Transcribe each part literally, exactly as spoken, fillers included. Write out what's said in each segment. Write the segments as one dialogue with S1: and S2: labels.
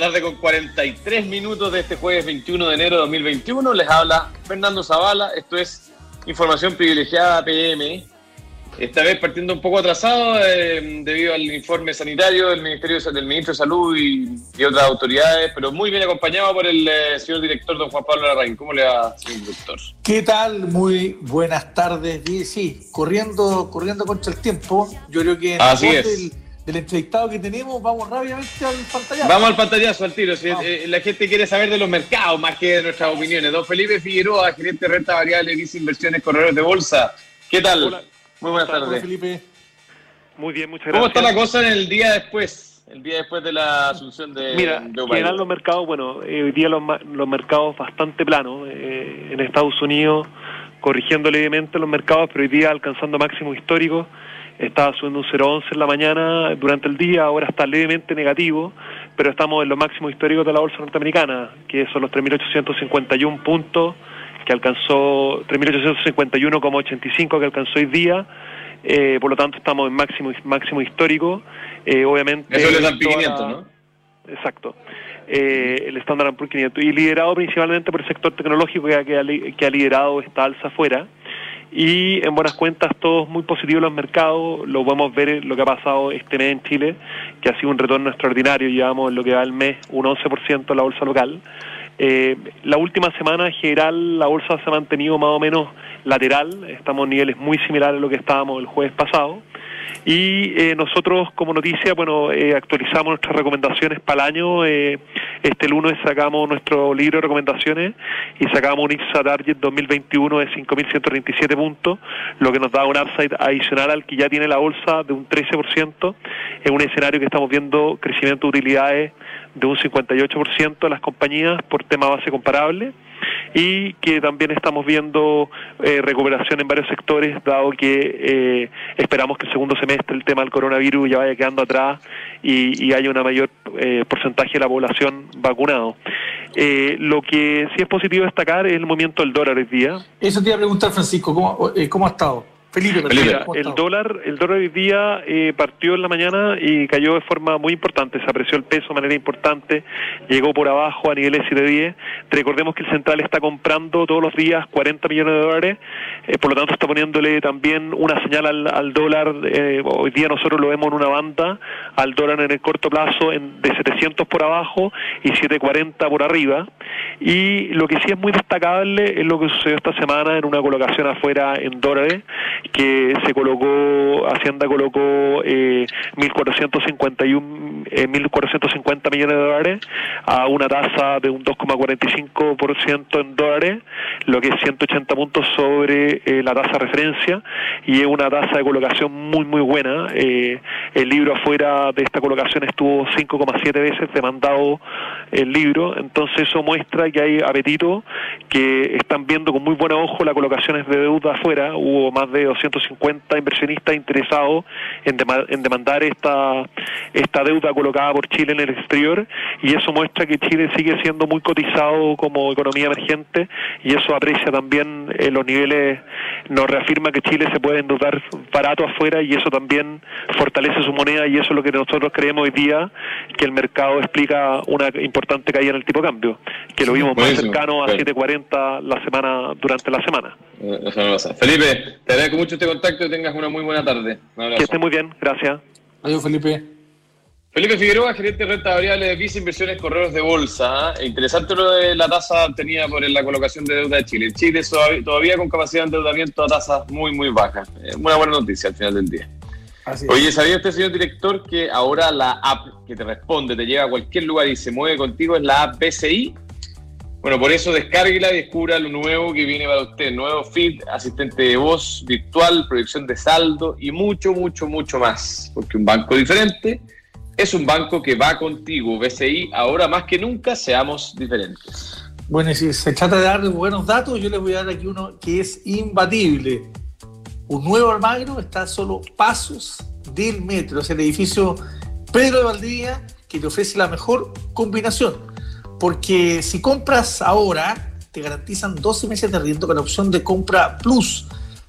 S1: tarde con cuarenta y tres minutos de este jueves veintiuno de enero de dos mil veintiuno. Les habla Fernando Zavala. Esto es Información Privilegiada P M. Esta vez partiendo un poco atrasado eh, debido al informe sanitario del Ministerio del Ministro de Salud y, y otras autoridades, pero muy bien acompañado por el eh, señor director don Juan Pablo Larraín. ¿Cómo le va, señor director?
S2: ¿Qué tal? Muy buenas tardes. Sí, sí, corriendo, corriendo contra el tiempo. Yo creo que en
S1: Así
S2: el
S1: es.
S2: Del, del entrevistado que tenemos, vamos rápidamente al pantallazo.
S1: Vamos al pantallazo, al tiro. Si, eh, la gente quiere saber de los mercados más que de nuestras opiniones. Don Felipe Figueroa, gerente de renta variable, Visa Inversiones, corredores de bolsa. ¿Qué tal?
S3: Hola.
S1: Muy buenas tardes.
S2: Hola, Felipe.
S3: Muy bien, muchas
S1: ¿Cómo
S3: gracias.
S1: está la cosa en el día después? El día después de la asunción de
S3: Mira,
S1: de
S3: en
S1: Joe
S3: general
S1: Biden.
S3: los mercados, bueno, eh, hoy día los, los mercados bastante planos. Eh, en Estados Unidos corrigiendo levemente los mercados, pero hoy día alcanzando máximos históricos. Estaba subiendo un cero coma once en la mañana durante el día, ahora está levemente negativo, pero estamos en los máximos históricos de la bolsa norteamericana, que son los tres mil ochocientos cincuenta y uno puntos, que alcanzó tres mil ochocientos cincuenta y uno coma ochenta y cinco que alcanzó hoy día. Eh, por lo tanto estamos en máximo máximo histórico. Eh, obviamente
S1: Eso es el S and P quinientos,
S3: la...
S1: ¿no?
S3: Exacto. Eh, el Standard and Poor's quinientos, y liderado principalmente por el sector tecnológico que ha, que ha, que ha liderado esta alza afuera. Y en buenas cuentas todos muy positivos los mercados. Lo podemos ver en lo que ha pasado este mes en Chile, que ha sido un retorno extraordinario. Llevamos en lo que va el mes un once por ciento en la bolsa local. Eh, la última semana en general la bolsa se ha mantenido más o menos lateral, estamos en niveles muy similares a lo que estábamos el jueves pasado, y eh, nosotros como noticia, bueno, eh, actualizamos nuestras recomendaciones para el año. Eh, este lunes sacamos nuestro libro de recomendaciones y sacamos un I P S A Target dos mil veintiuno de cinco mil ciento treinta y siete puntos, lo que nos da un upside adicional al que ya tiene la bolsa de un trece por ciento, en un escenario que estamos viendo crecimiento de utilidades de un cincuenta y ocho por ciento de las compañías por tema base comparable, y que también estamos viendo eh, recuperación en varios sectores, dado que eh, esperamos que el segundo semestre el tema del coronavirus ya vaya quedando atrás y, y haya una mayor eh, porcentaje de la población vacunado. Eh, lo que sí es positivo destacar es el movimiento del dólar hoy día.
S2: Eso te iba a preguntar, Francisco, ¿cómo, eh, cómo ha estado? Felipe,
S1: Felipe.
S3: Mira, el dólar, el dólar hoy día eh, partió en la mañana y cayó de forma muy importante, se apreció el peso de manera importante, llegó por abajo a niveles siete diez. Recordemos que el central está comprando todos los días cuarenta millones de dólares, eh, por lo tanto está poniéndole también una señal al, al dólar. Eh, hoy día nosotros lo vemos en una banda, al dólar en el corto plazo en, de setecientos por abajo y setecientos cuarenta por arriba. Y lo que sí es muy destacable es lo que sucedió esta semana en una colocación afuera en dólares, que se colocó, Hacienda colocó eh, mil cuatrocientos cincuenta y uno, eh, mil cuatrocientos cincuenta millones de dólares a una tasa de un dos coma cuarenta y cinco por ciento en dólares, lo que es ciento ochenta puntos sobre eh, la tasa de referencia, y es una tasa de colocación muy muy buena. Eh, el libro afuera de esta colocación estuvo cinco coma siete veces demandado el libro, entonces eso muestra que hay apetito, que están viendo con muy buen ojo las colocaciones de deuda afuera. Hubo más de doscientos cincuenta inversionistas interesados en, dem- en demandar esta esta deuda colocada por Chile en el exterior, y eso muestra que Chile sigue siendo muy cotizado como economía emergente, y eso aprecia también eh, los niveles, nos reafirma que Chile se puede endeudar barato afuera, y eso también fortalece su moneda, y eso es lo que nosotros creemos hoy día, que el mercado explica una importante caída en el tipo de cambio, que lo vimos más cercano a siete cuarenta la semana durante la semana.
S1: Eso no pasa. Felipe, te agradezco mucho este contacto y tengas una muy buena tarde. Un abrazo.
S3: Que esté muy bien, gracias.
S2: Adiós, Felipe.
S1: Felipe Figueroa, gerente de renta variable de Visa Inversiones, corredores de bolsa. ¿eh? Interesante lo de la tasa obtenida por la colocación de deuda de Chile. Chile todavía con capacidad de endeudamiento a tasas muy, muy bajas. Eh, una buena noticia al final del día.
S2: Así es.
S1: Oye, ¿sabía usted, señor director, que ahora la app que te responde, te llega a cualquier lugar y se mueve contigo es la app B C I? Bueno, por eso descárguela y descubra lo nuevo que viene para usted. Nuevo feed, asistente de voz, virtual, proyección de saldo y mucho, mucho, mucho más. Porque un banco diferente es un banco que va contigo. B C I, ahora más que nunca, seamos diferentes.
S2: Bueno, y si se trata de dar buenos datos, yo les voy a dar aquí uno que es imbatible. Un nuevo Almagro está a solo pasos del metro. Es el edificio Pedro de Valdivia, que te ofrece la mejor combinación. Porque si compras ahora, te garantizan doce meses de arriendo con la opción de compra plus,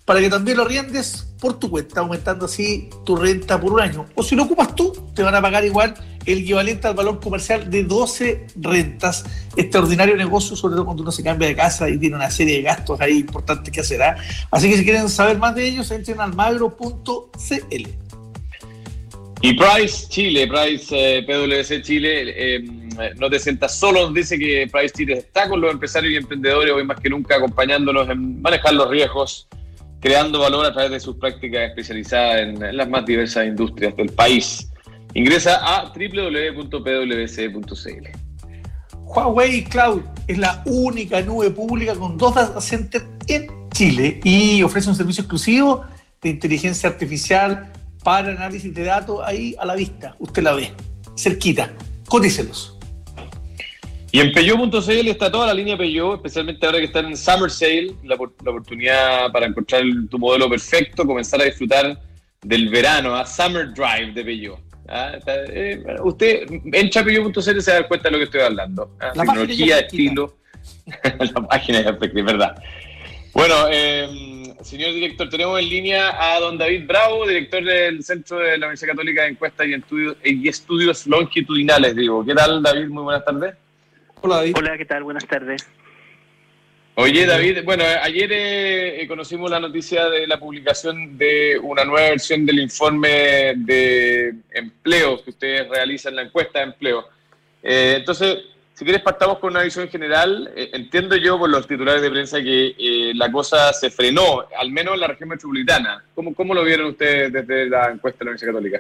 S2: para que también lo arriendes por tu cuenta, aumentando así tu renta por un año. O si lo ocupas tú, te van a pagar igual el equivalente al valor comercial de doce rentas. Extraordinario negocio, sobre todo cuando uno se cambia de casa y tiene una serie de gastos ahí importantes que hacer. ¿eh? Así que si quieren saber más de ellos, entren al almagro punto c l.
S1: Y Price Chile, Price eh, P W C Chile, eh, no te sientas solo, nos dice que Price Chile está con los empresarios y emprendedores hoy más que nunca, acompañándonos en manejar los riesgos, creando valor a través de sus prácticas especializadas en, en las más diversas industrias del país. Ingresa a doble u doble u doble u punto p w c punto c l.
S2: Huawei Cloud es la única nube pública con dos data centers en Chile y ofrece un servicio exclusivo de inteligencia artificial para análisis de datos ahí a la vista. Usted la ve, cerquita. Cotícelos.
S1: Y en Peugeot punto c l está toda la línea Peugeot, especialmente ahora que está en Summer Sale, la, la oportunidad para encontrar el, tu modelo perfecto, comenzar a disfrutar del verano, a Summer Drive de Peugeot. ¿Ah? Eh, usted entra a Peugeot punto c l y se da cuenta de lo que estoy hablando. ¿Ah? Tecnología, estilo. La página ya es verdad. Bueno, eh, señor director, tenemos en línea a don David Bravo, director del Centro de la Universidad Católica de Encuestas y Estudios, y Estudios Longitudinales, digo. ¿Qué tal, David? Muy buenas tardes.
S4: Hola, David. Hola, ¿qué tal? Buenas tardes.
S1: Oye, David, bueno, ayer eh, conocimos la noticia de la publicación de una nueva versión del informe de empleo que ustedes realizan, la encuesta de empleo. Eh, entonces, si quieres partamos con una visión general. Eh, entiendo yo por los titulares de prensa que eh, la cosa se frenó, al menos en la región metropolitana. ¿Cómo, cómo lo vieron ustedes desde la encuesta de la Universidad Católica?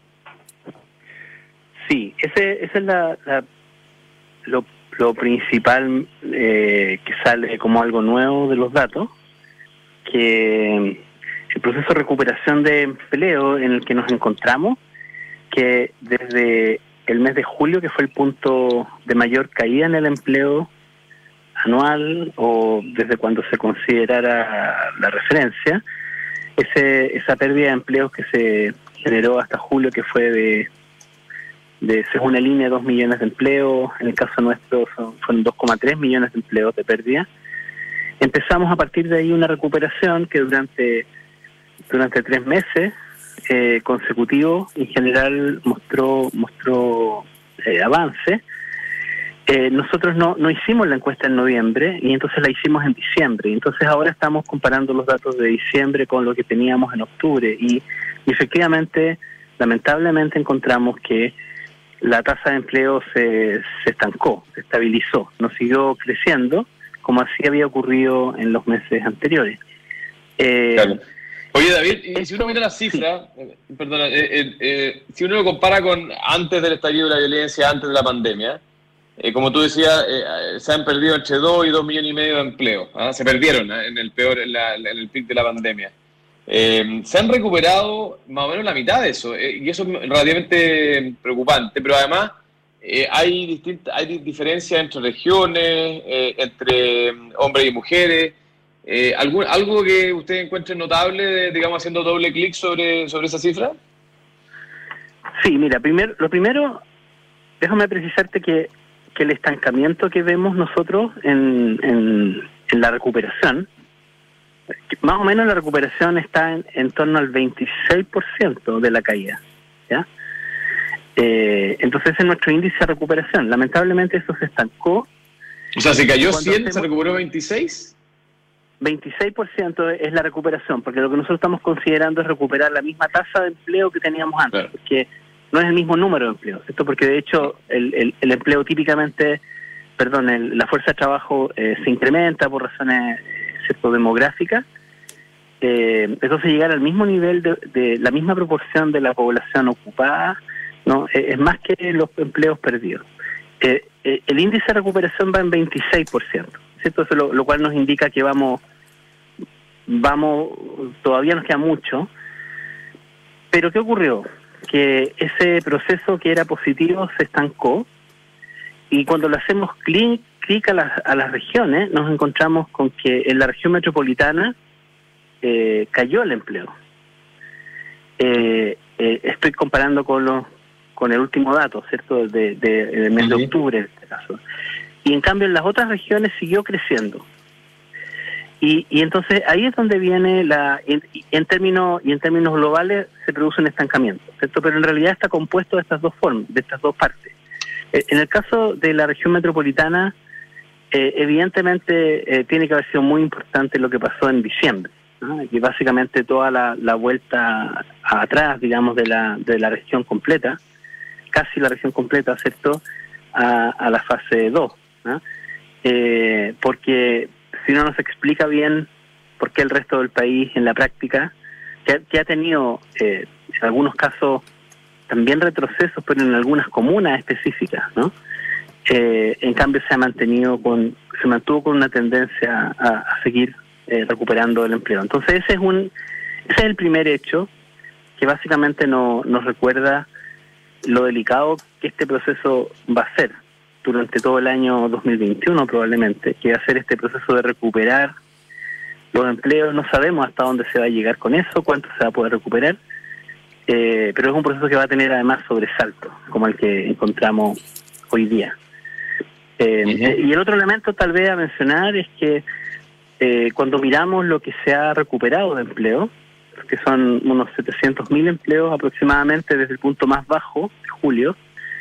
S4: Sí, ese, ese es la, la, lo, lo principal eh, que sale como algo nuevo de los datos, que el proceso de recuperación de empleo en el que nos encontramos, que desde el mes de julio, que fue el punto de mayor caída en el empleo anual, o desde cuando se considerara la referencia, ese, esa pérdida de empleos que se generó hasta julio, que fue de, de según el I N E, dos millones de empleos, en el caso nuestro son, fueron dos coma tres millones de empleos de pérdida. Empezamos a partir de ahí una recuperación que durante, durante tres meses Eh, consecutivo en general mostró mostró eh, avance. Eh, nosotros no, no hicimos la encuesta en noviembre y entonces la hicimos en diciembre, y entonces ahora estamos comparando los datos de diciembre con lo que teníamos en octubre y, y efectivamente, lamentablemente encontramos que la tasa de empleo se, se estancó, se estabilizó, no siguió creciendo como así había ocurrido en los meses anteriores. Eh,
S1: claro. Oye, David, y si uno mira las cifras, sí. eh, perdona, eh, eh, eh, si uno lo compara con antes del estallido de la violencia, antes de la pandemia, eh, como tú decías, eh, se han perdido entre dos y dos millones y medio de empleos. ¿Ah? Se perdieron ¿eh? en el peor, en, la, en el pic de la pandemia. Eh, se han recuperado más o menos la mitad de eso, eh, y eso es relativamente preocupante, pero además eh, hay, distintas, hay diferencias entre regiones, eh, entre hombres y mujeres. Eh, ¿algún, ¿Algo que usted encuentre notable, digamos, haciendo doble clic sobre, sobre esa cifra?
S4: Sí, mira, primero, lo primero, déjame precisarte que, que el estancamiento que vemos nosotros en, en, en la recuperación, más o menos la recuperación está en, en torno al veintiséis por ciento de la caída, ¿ya? Eh, entonces ese es nuestro índice de recuperación. Lamentablemente eso se estancó.
S1: O sea, si cayó cien, ¿se recuperó veintiséis?
S4: veintiséis por ciento es la recuperación, porque lo que nosotros estamos considerando es recuperar la misma tasa de empleo que teníamos antes, claro. Porque no es el mismo número de empleos, esto porque de hecho el, el, el empleo típicamente, perdón, el, la fuerza de trabajo eh, se incrementa por razones eh, cierto, demográficas, eh, entonces llegar al mismo nivel de, de la misma proporción de la población ocupada, no eh, es más que los empleos perdidos. Eh, eh, el índice de recuperación va en veintiséis por ciento, ¿cierto? Eso lo, lo cual nos indica que vamos vamos todavía nos queda mucho, pero ¿qué ocurrió? Que ese proceso que era positivo se estancó, y cuando le hacemos clic, clic a, las, a las regiones, nos encontramos con que en la región metropolitana eh, cayó el empleo. Eh, eh, estoy comparando con los con el último dato, ¿cierto? De, de, de mes de octubre en este caso. Y en cambio en las otras regiones siguió creciendo. Y, y entonces ahí es donde viene la, en, en términos y en términos globales se produce un estancamiento, ¿cierto? Pero en realidad está compuesto de estas dos formas, de estas dos partes. En el caso de la región metropolitana, eh, evidentemente eh, tiene que haber sido muy importante lo que pasó en diciembre, ¿no? Y básicamente toda la, la vuelta atrás, digamos, de la de la región completa, casi la región completa, ¿cierto?, a, a la fase dos, ¿no? Eh, porque si uno no se explica bien por qué el resto del país en la práctica, que, que ha tenido eh, en algunos casos también retrocesos, pero en algunas comunas específicas, ¿no? Eh, en cambio se ha mantenido con, se mantuvo con una tendencia a, a seguir eh, recuperando el empleo. Entonces ese es un, ese es el primer hecho que básicamente no, nos recuerda lo delicado que este proceso va a ser durante todo el año dos mil veintiuno probablemente, que va a ser este proceso de recuperar los empleos. No sabemos hasta dónde se va a llegar con eso, cuánto se va a poder recuperar, eh, pero es un proceso que va a tener además sobresaltos, como el que encontramos hoy día. Eh, uh-huh. Y el otro elemento tal vez a mencionar es que eh, cuando miramos lo que se ha recuperado de empleo, que son unos setecientos mil empleos aproximadamente desde el punto más bajo, de julio,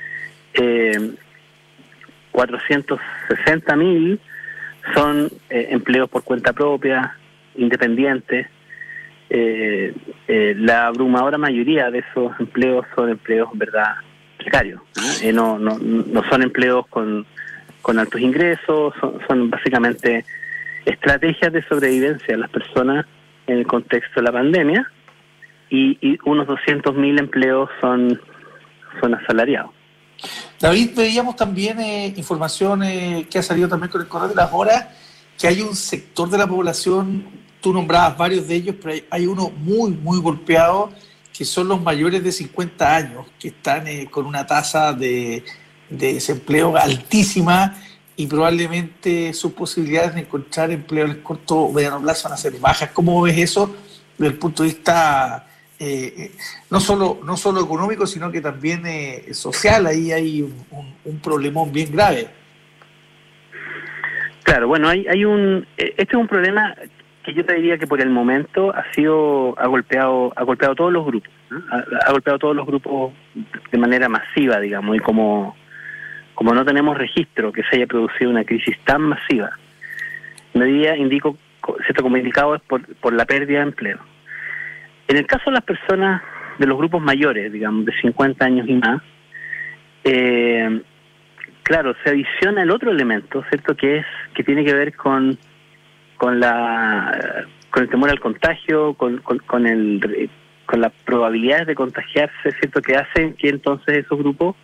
S4: eh, cuatrocientos sesenta mil son eh, empleos por cuenta propia, independientes. Eh, eh, la abrumadora mayoría de esos empleos son empleos en verdad precarios, ¿no? Eh, no, no, no son empleos con, con altos ingresos, son, son básicamente estrategias de sobrevivencia de las personas en el contexto de la pandemia, y, y unos doscientos mil empleos son, son asalariados.
S2: David, veíamos también eh, información eh, que ha salido también con el correo de las horas, que hay un sector de la población, tú nombrabas varios de ellos, pero hay, hay uno muy, muy golpeado, que son los mayores de cincuenta años, que están eh, con una tasa de, de desempleo altísima, y probablemente sus posibilidades de encontrar empleo en el corto o mediano plazo van a ser bajas. ¿Cómo ves eso desde el punto de vista eh, no solo no solo económico, sino que también eh, social? Ahí hay un, un, un problemón bien grave.
S4: Claro, bueno, hay, hay un este es un problema que yo te diría que por el momento ha sido ha golpeado ha golpeado todos los grupos, ¿no? ha, ha golpeado todos los grupos de manera masiva, digamos, y como como no tenemos registro que se haya producido una crisis tan masiva, me diría, indico, cierto, como indicado es por, por la pérdida de empleo. En el caso de las personas de los grupos mayores, digamos, de cincuenta años y más, eh, claro, se adiciona el otro elemento, ¿cierto?, que es que tiene que ver con con la con el temor al contagio, con con, con el con las probabilidades de contagiarse, ¿cierto?, que hacen que entonces esos grupos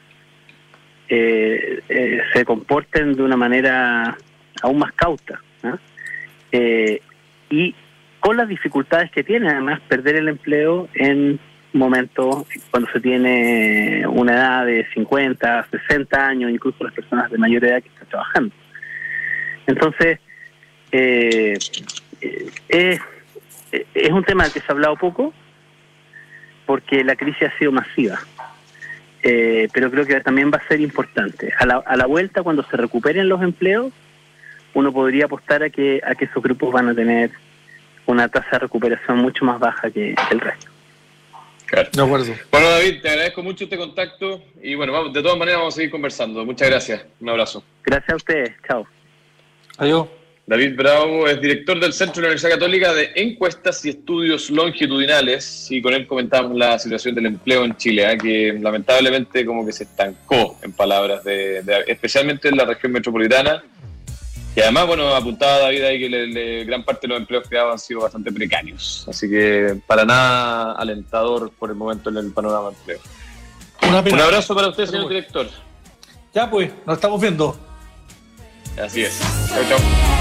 S4: Eh, eh, se comporten de una manera aún más cauta, ¿no? Eh, y con las dificultades que tiene además perder el empleo en momentos cuando se tiene una edad de cincuenta, sesenta años, incluso las personas de mayor edad que están trabajando. Entonces eh, eh, es un tema del que se ha hablado poco porque la crisis ha sido masiva. Eh, pero creo que también va a ser importante. A la, a la vuelta, cuando se recuperen los empleos, uno podría apostar a que a que esos grupos van a tener una tasa de recuperación mucho más baja que el resto.
S1: Claro. De acuerdo. Bueno, David, te agradezco mucho este contacto y bueno, vamos, de todas maneras vamos a seguir conversando. Muchas gracias. Un abrazo.
S4: Gracias a ustedes. Chao.
S2: Adiós.
S1: David Bravo es director del Centro de la Universidad Católica de Encuestas y Estudios Longitudinales, y con él comentamos la situación del empleo en Chile, ¿eh? que lamentablemente como que se estancó, en palabras de, de especialmente en la región metropolitana, y además, bueno, apuntaba David ahí que le, le, gran parte de los empleos creados han sido bastante precarios, así que para nada alentador por el momento en el panorama de empleo. Un abrazo para usted, señor director.
S2: Ya pues, nos estamos viendo.
S1: Así es. Chau, chau.